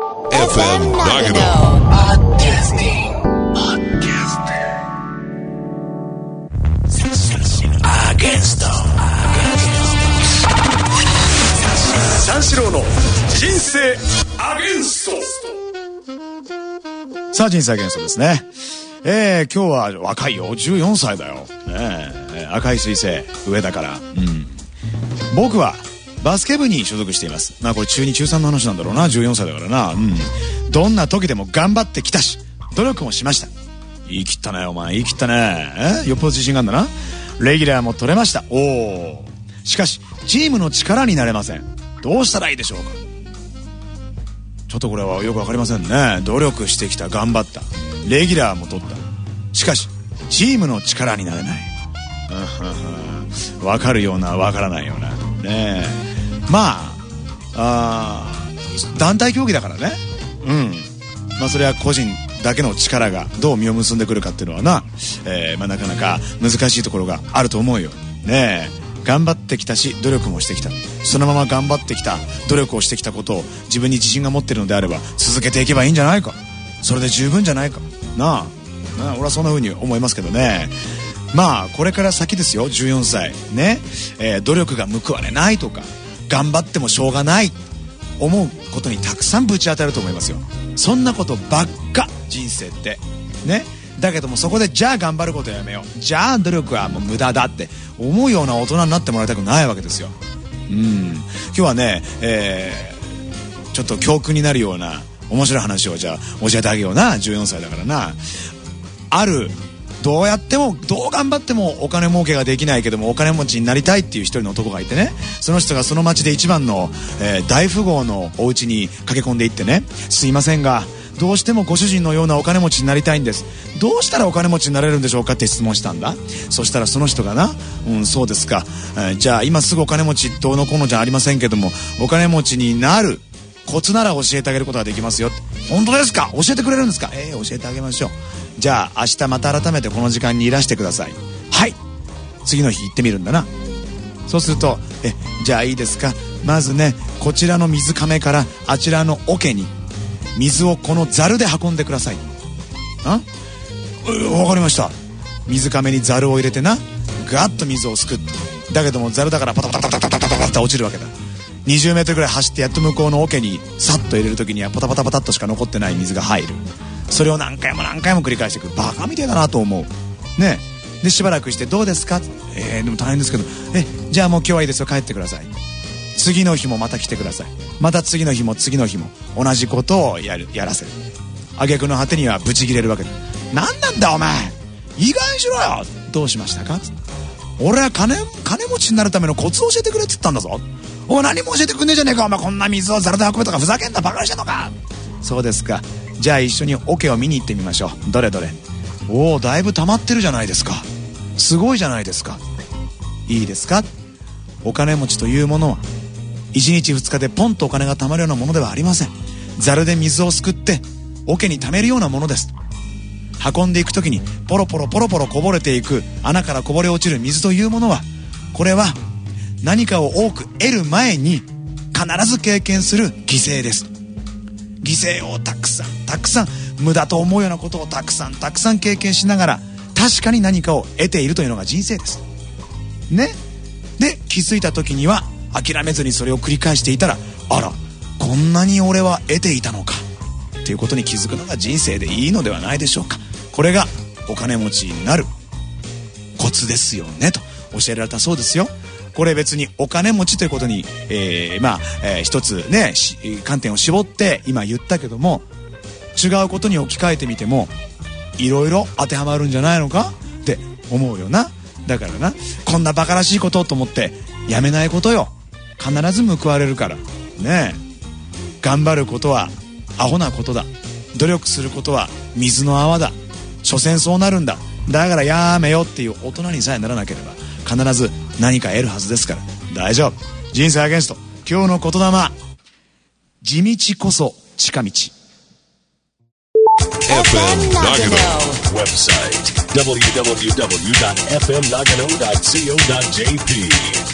FM Nagano Against 三四郎の人生アゲンスト。 さあ人生アゲンストですね。今日は若いよ、14歳だよ、赤い彗星上だから、僕はバスケ部に所属しています。まあこれ中2中3の話なんだろうな、14歳だからな。どんな時でも頑張ってきたし努力もしました。言い切ったねお前、言い切ったね。よっぽど自信があんだな。レギュラーも取れました。しかしチームの力になれません。どうしたらいいでしょうか。ちょっとこれはよくわかりませんね。努力してきた、頑張った、レギュラーも取った、しかしチームの力になれない。わかるようなわからないようなね。まあ団体競技だからね。まあそれは個人だけの力がどう実を結んでくるかっていうのはな、まあなかなか難しいところがあると思うよね。頑張ってきたし努力もしてきた。そのまま頑張ってきた努力をしてきたことを自分に自信が持ってるのであれば続けていけばいいんじゃないか。それで十分じゃないかなあ。俺はそんな風に思いますけどね。まあこれから先ですよ、14歳ね。努力が報われないとか頑張ってもしょうがない思うことにたくさんぶち当たると思いますよ。そんなことばっか人生ってね。だけどもそこでじゃあ頑張ることやめよう、じゃあ努力はもう無駄だって思うような大人になってもらいたくないわけですよ。今日はね、ちょっと教訓になるような面白い話をじゃあ教えてあげような。14歳だからな。あるどうやってもどう頑張ってもお金儲けができないけどもお金持ちになりたいっていう一人の男がいてね。その人がその町で一番の、大富豪のお家に駆け込んでいってね、すいませんがどうしてもご主人のようなお金持ちになりたいんです。どうしたらお金持ちになれるんでしょうかって質問したんだ。そしたらその人がな、そうですか、じゃあ今すぐお金持ちどうのこうのじゃありませんけどもお金持ちになるコツなら教えてあげることができますよ。本当ですか、教えてくれるんですか。教えてあげましょう。じゃあ明日また改めてこの時間にいらしてください。はい、次の日行ってみるんだな。そうするとじゃあいいですか、まずねこちらの水亀からあちらの桶に水をこのザルで運んでください。わかりました。水亀にザルを入れてなガッと水をすくって、だけどもザルだからパタパタパタパタパタって落ちるわけだ。20メートルぐらい走ってやっと向こうの桶にサッと入れる時にはパタパタパタっとしか残ってない水が入る。それを何回も何回も繰り返していく。バカみたいだなと思うね。でしばらくしてどうですか。でも大変ですけどじゃあもう今日はいいですよ、帰ってください。次の日もまた来てください。また次の日も次の日も同じことをやらせる。挙句の果てにはブチ切れるわけだ。なんなんだお前、意外にしろよ。どうしましたか。俺は金持ちになるためのコツを教えてくれって言ったんだぞ。何も教えてくんねえじゃねえかお前、こんな水をザルで運ぶとかふざけんな、バカにしてんのか。そうですか、じゃあ一緒に桶を見に行ってみましょう。どれどれ。だいぶ溜まってるじゃないですか。すごいじゃないですか。いいですか、お金持ちというものは1日2日でポンとお金が貯まるようなものではありません。ザルで水をすくって桶に溜めるようなものです。運んでいくときにポロポロポロポロこぼれていく穴からこぼれ落ちる水というものは、これは何かを多く得る前に必ず経験する犠牲です。犠牲をたくさん無駄と思うようなことをたくさん経験しながら確かに何かを得ているというのが人生ですね。で気づいた時には諦めずにそれを繰り返していたら、あらこんなに俺は得ていたのかっていうことに気づくのが人生でいいのではないでしょうか。これがお金持ちになるコツですよねと教えられたそうですよ。これ別にお金持ちということに、一つね観点を絞って今言ったけども、違うことに置き換えてみてもいろいろ当てはまるんじゃないのかって思うよな。だからな、こんなバカらしいことと思ってやめないことよ。必ず報われるからね。頑張ることはアホなことだ。努力することは水の泡だ。所詮そうなるんだ。だからやめよっていう大人にさえならなければ必ず何か得るはずですから大丈夫。人生アゲンスト、今日の言霊、地道こそ近道。 FM Nagano website www.fmnagano.co.jp